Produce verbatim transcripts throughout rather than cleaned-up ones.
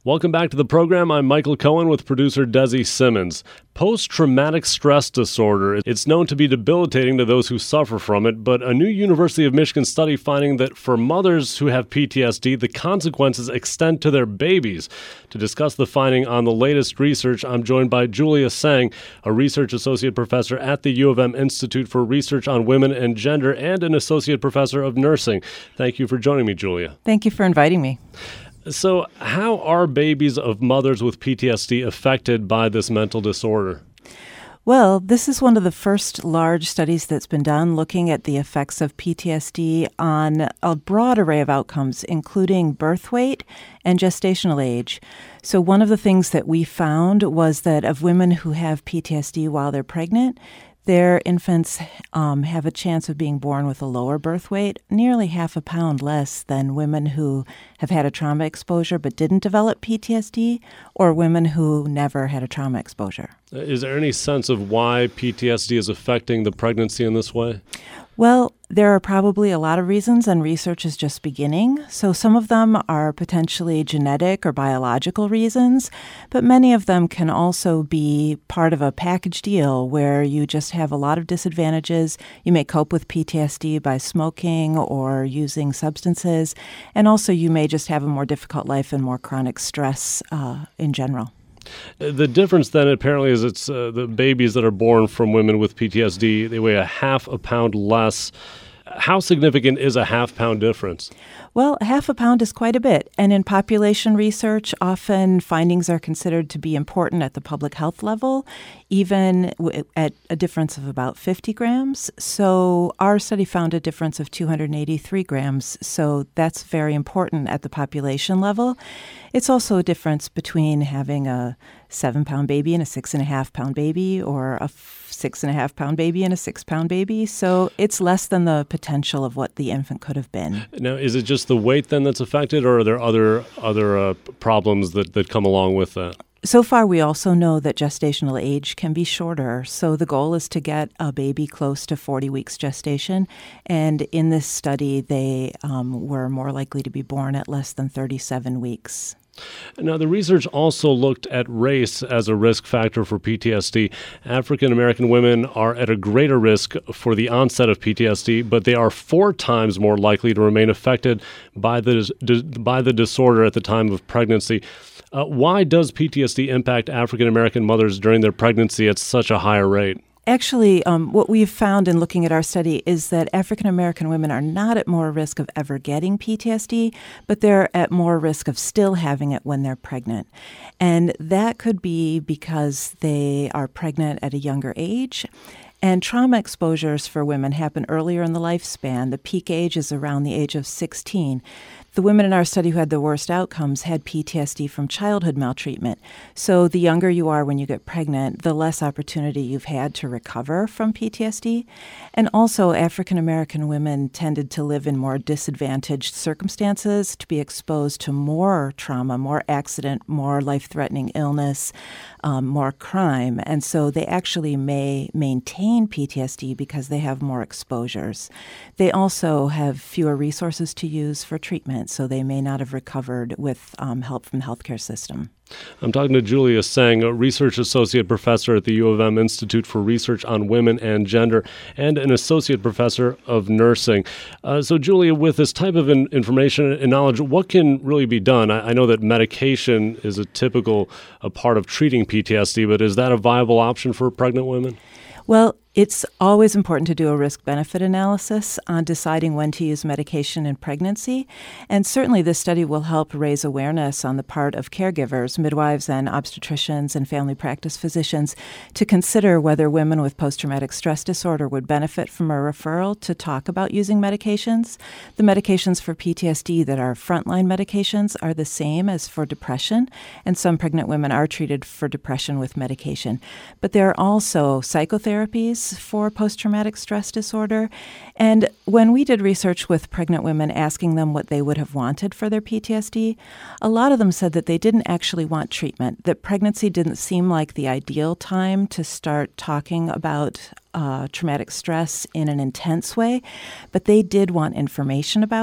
Welcome back to the program. I'm Michael Cohen with producer Desi Simmons. Post-traumatic stress disorder. It's known to be debilitating to those who suffer from it, but a new University of Michigan study finding that for mothers who have P T S D, the consequences extend to their babies. To discuss the finding on the latest research, I'm joined by Julia Tseng, a research associate professor at the U of M Institute for Research on Women and Gender and an associate professor of nursing. Thank you for joining me, Julia. Thank you for inviting me. So how are babies of mothers with P T S D affected by this mental disorder? Well, this is one of the first large studies that's been done looking at the effects of P T S D on a broad array of outcomes, including birth weight and gestational age. So one of the things that we found was that of women who have P T S D while they're pregnant, their infants um, have a chance of being born with a lower birth weight, nearly half a pound less than women who have had a trauma exposure but didn't develop P T S D, or women who never had a trauma exposure. Is there any sense of why P T S D is affecting the pregnancy in this way? Well, there are probably a lot of reasons, and research is just beginning. So some of them are potentially genetic or biological reasons, but many of them can also be part of a package deal where you just have a lot of disadvantages. You may cope with P T S D by smoking or using substances, and also you may just have a more difficult life and more chronic stress uh, in general. The difference then apparently is it's uh, the babies that are born from women with P T S D, they weigh a half a pound less. How significant is a half pound difference? Well, half a pound is quite a bit. And in population research, often findings are considered to be important at the public health level, even w- at a difference of about fifty grams. So our study found a difference of two hundred eighty-three grams. So that's very important at the population level. It's also a difference between having a seven pound baby and a six and a half pound baby, or a f- six and a half pound baby and a six pound baby. So it's less than the potential of what the infant could have been. Now, is it just the weight then that's affected, or are there other other uh, problems that, that come along with that? So far, we also know that gestational age can be shorter. So the goal is to get a baby close to forty weeks gestation. And in this study, they um, were more likely to be born at less than thirty-seven weeks. Now, the research also looked at race as a risk factor for P T S D. African American women are at a greater risk for the onset of P T S D, but they are four times more likely to remain affected by the by the disorder at the time of pregnancy. Uh, why does P T S D impact African American mothers during their pregnancy at such a higher rate? Actually, um, what we've found in looking at our study is that African American women are not at more risk of ever getting P T S D, but they're at more risk of still having it when they're pregnant. And that could be because they are pregnant at a younger age. And trauma exposures for women happen earlier in the lifespan. The peak age is around the age of sixteen. The women in our study who had the worst outcomes had P T S D from childhood maltreatment. So the younger you are when you get pregnant, the less opportunity you've had to recover from P T S D. And also, African American women tended to live in more disadvantaged circumstances, to be exposed to more trauma, more accident, more life-threatening illness, um, more crime. And so they actually may maintain P T S D because they have more exposures. They also have fewer resources to use for treatment, so they may not have recovered with um, help from the healthcare system. I'm talking to Julia Tseng, a research associate professor at the U of M Institute for Research on Women and Gender and an associate professor of nursing. Uh, so, Julia, with this type of in- information and knowledge, what can really be done? I, I know that medication is a typical a part of treating P T S D, but is that a viable option for pregnant women? Well, it's always important to do a risk-benefit analysis on deciding when to use medication in pregnancy. And certainly this study will help raise awareness on the part of caregivers, midwives and obstetricians and family practice physicians to consider whether women with post-traumatic stress disorder would benefit from a referral to talk about using medications. The medications for P T S D that are frontline medications are the same as for depression, and some pregnant women are treated for depression with medication. But there are also psychotherapies for post-traumatic stress disorder. And when we did research with pregnant women asking them what they would have wanted for their P T S D, a lot of them said that they didn't actually want treatment, that pregnancy didn't seem like the ideal time to start talking about uh, traumatic stress in an intense way, but they did want information about it.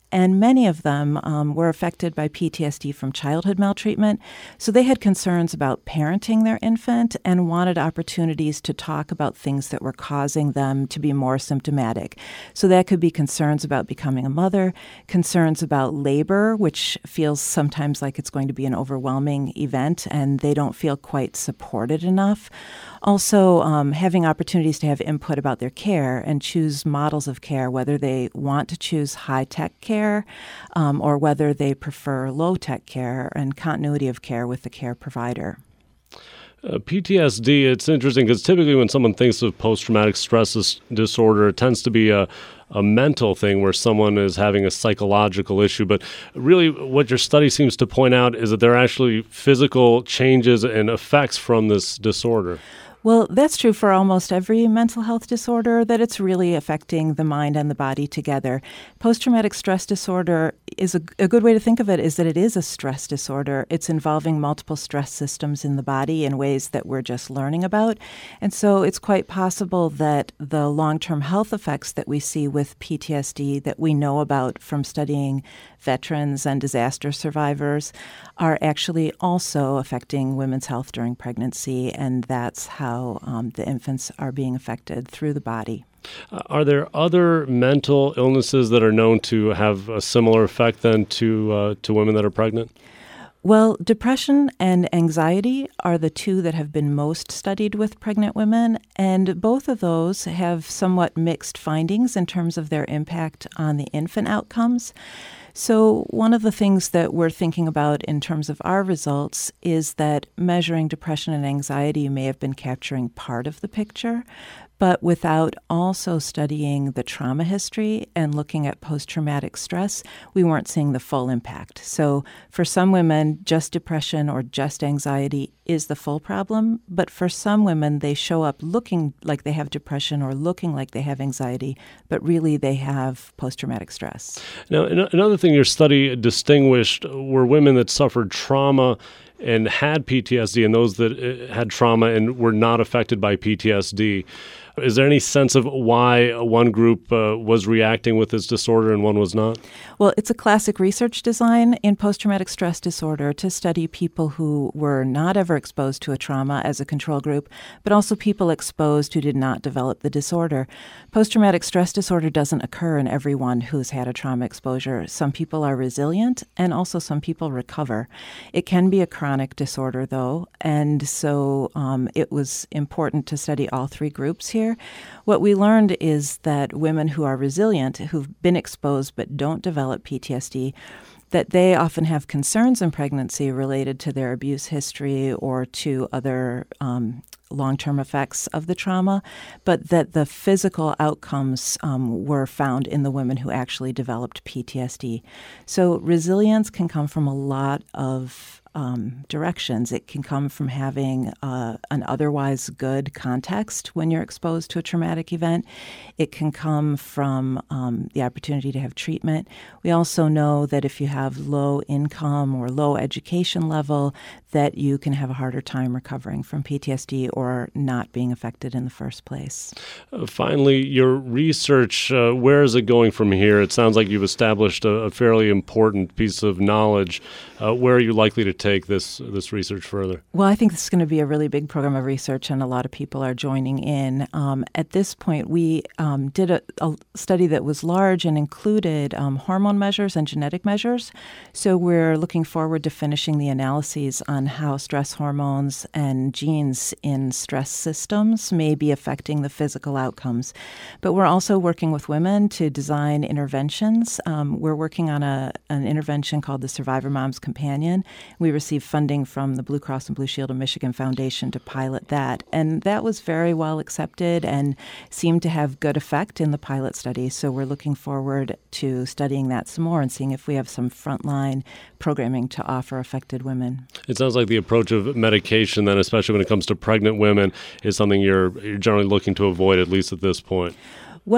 and many of them um, were affected by P T S D from childhood maltreatment. So they had concerns about parenting their infant and wanted opportunities to talk about things that were causing them to be more symptomatic. So that could be concerns about becoming a mother, concerns about labor, which feels sometimes like it's going to be an overwhelming event and they don't feel quite supported enough. Also, um, having opportunities to have input about their care and choose models of care, whether they want to choose high-tech care um, or whether they prefer low-tech care and continuity of care with the care provider. Uh, P T S D, it's interesting because typically when someone thinks of post-traumatic stress dis- disorder, it tends to be a, a mental thing where someone is having a psychological issue. But really what your study seems to point out is that there are actually physical changes and effects from this disorder. Well, that's true for almost every mental health disorder, that it's really affecting the mind and the body together. Post-traumatic stress disorder is a, a good way to think of it is that it is a stress disorder. It's involving multiple stress systems in the body in ways that we're just learning about. And so it's quite possible that the long-term health effects that we see with P T S D that we know about from studying veterans and disaster survivors are actually also affecting women's health during pregnancy, and that's how um, the infants are being affected through the body. Uh, are there other mental illnesses that are known to have a similar effect then to uh, to women that are pregnant? Well, depression and anxiety are the two that have been most studied with pregnant women, and both of those have somewhat mixed findings in terms of their impact on the infant outcomes. So one of the things that we're thinking about in terms of our results is that measuring depression and anxiety may have been capturing part of the picture, but without also studying the trauma history and looking at post-traumatic stress, we weren't seeing the full impact. So for some women, just depression or just anxiety is the full problem, but for some women, they show up looking like they have depression or looking like they have anxiety, but really they have post-traumatic stress. Now, another thing your study distinguished were women that suffered trauma and had P T S D and those that had trauma and were not affected by P T S D. Is there any sense of why one group uh, was reacting with this disorder and one was not? Well, it's a classic research design in post-traumatic stress disorder to study people who were not ever exposed to a trauma as a control group, but also people exposed who did not develop the disorder. Post-traumatic stress disorder doesn't occur in everyone who's had a trauma exposure. Some people are resilient, and also some people recover. It can be a chronic disorder, though, and so um, it was important to study all three groups here. What we learned is that women who are resilient, who've been exposed but don't develop P T S D, that they often have concerns in pregnancy related to their abuse history or to other um, long-term effects of the trauma, but that the physical outcomes um, were found in the women who actually developed P T S D. So resilience can come from a lot of Um, directions. It can come from having uh, an otherwise good context when you're exposed to a traumatic event. It can come from um, the opportunity to have treatment. We also know that if you have low income or low education level, that you can have a harder time recovering from P T S D or not being affected in the first place. Uh, finally, your research, uh, where is it going from here? It sounds like you've established a, a fairly important piece of knowledge. Uh, where are you likely to take this this research further? Well, I think this is going to be a really big program of research, and a lot of people are joining in. Um, at this point, we um, did a, a study that was large and included um, hormone measures and genetic measures. So we're looking forward to finishing the analyses on how stress hormones and genes in stress systems may be affecting the physical outcomes. But we're also working with women to design interventions. Um, we're working on a an intervention called the Survivor Moms Companion. We received funding from the Blue Cross and Blue Shield of Michigan Foundation to pilot that. And that was very well accepted and seemed to have good effect in the pilot study. So we're looking forward to studying that some more and seeing if we have some frontline programming to offer affected women. It sounds like the approach of medication, then, especially when it comes to pregnant women, is something you're, you're generally looking to avoid, at least at this point. Well,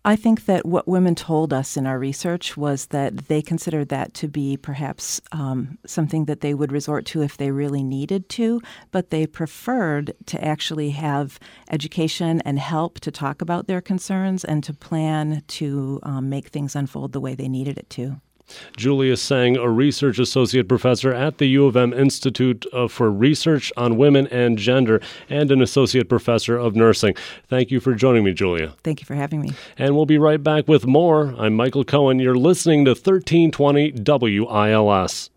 I think that what women told us in our research was that they considered that to be perhaps um, something that they would resort to if they really needed to, but they preferred to actually have education and help to talk about their concerns and to plan to um, make things unfold the way they needed it to. Julia Tseng, a research associate professor at the U of M Institute for Research on Women and Gender and an associate professor of nursing. Thank you for joining me, Julia. Thank you for having me. And we'll be right back with more. I'm Michael Cohen. You're listening to thirteen twenty W I L S.